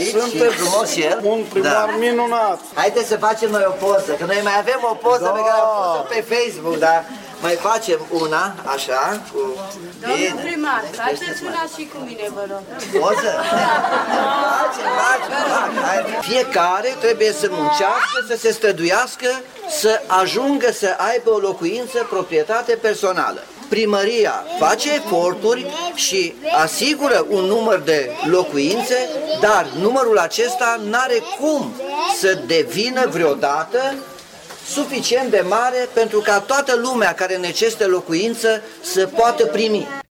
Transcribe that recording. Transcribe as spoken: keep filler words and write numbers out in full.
Sunt frumos el. Un primar da. minunat. Haideți să facem noi o poză, că noi mai avem o poză da. pe care am pus-o pe Facebook, dar mai facem una, așa, cu... Domnul primar, faceți una și cu mine, vă rog. Poză? Facem, facem, fiecare trebuie să muncească, să se străduiască, să ajungă să aibă o locuință, proprietate personală. Primăria face eforturi și asigură un număr de locuințe, dar numărul acesta n-are cum să devină vreodată suficient de mare pentru ca toată lumea care necesită locuință să poată primi.